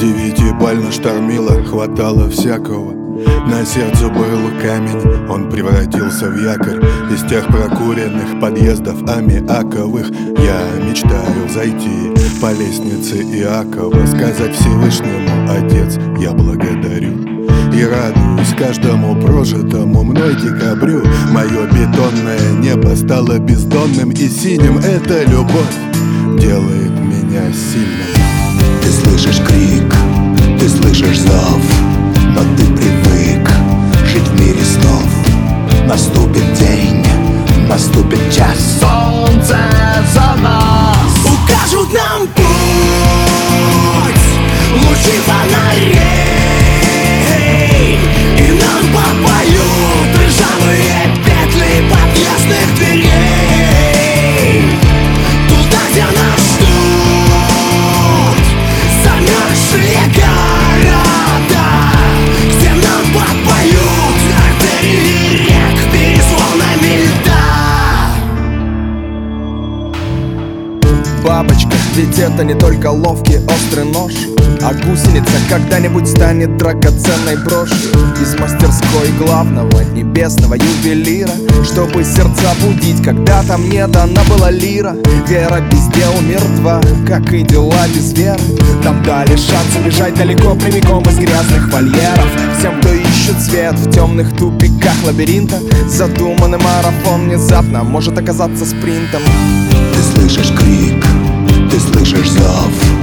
9-бально штормило, хватало всякого. На сердце был камень, он превратился в якорь. Из тех прокуренных подъездов аммиаковых я мечтаю зайти по лестнице Иакова, сказать Всевышнему: Отец, я благодарю и радуюсь каждому прожитому мной декабрю. Мое бетонное небо стало бездонным и синим. Эта любовь делает меня сильным. Ты слышишь крик, ты слышишь зов, но ты привык жить в мире снов. Наступит день, наступит час, солнце за нас укажут нам путь, лучи фонарей, и нам попоют ржавые петли подъездных дверей. Туда, где нас ждут замерзшие города, где нам подпоют артерии рек перезвонами льда. Бабочка, ведь это не только ловкий острый нож, а гусеница когда-нибудь станет драгоценной брошью из мастерской главного небесного ювелира, чтобы сердца будить, когда там не дана была лира. Вера без дел мертва, как и дела без веры. Нам дали шанс убежать далеко, прямиком из грязных вольеров. Всем, кто ищет свет в темных тупиках лабиринта, задуманный марафон внезапно может оказаться спринтом. Ты слышишь крик, ты слышишь зов,